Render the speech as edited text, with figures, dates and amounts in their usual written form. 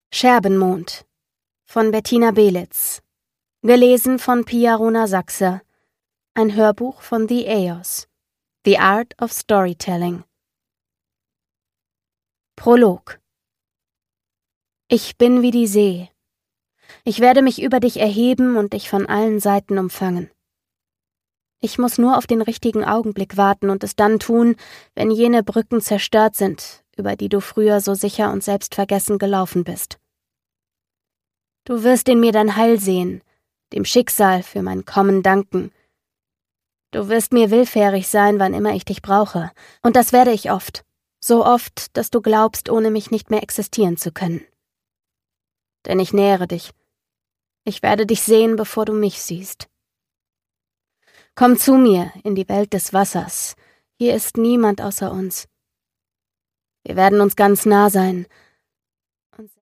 Scherbenmond von Bettina Belitz. Gelesen von Pia Rona-Sachse. Ein Hörbuch von The EOS. The Art of Storytelling. Prolog. Ich bin wie die See. Ich werde mich über dich erheben und dich von allen Seiten umfangen. Ich muss nur auf den richtigen Augenblick warten und es dann tun, wenn jene Brücken zerstört sind, über die du früher so sicher und selbstvergessen gelaufen bist. Du wirst in mir dein Heil sehen, dem Schicksal für mein Kommen danken. Du wirst mir willfährig sein, wann immer ich dich brauche, und das werde ich oft, so oft, dass du glaubst, ohne mich nicht mehr existieren zu können. Denn ich nähere dich. Ich werde dich sehen, bevor du mich siehst. Komm zu mir in die Welt des Wassers. Hier ist niemand außer uns. Wir werden uns ganz nah sein,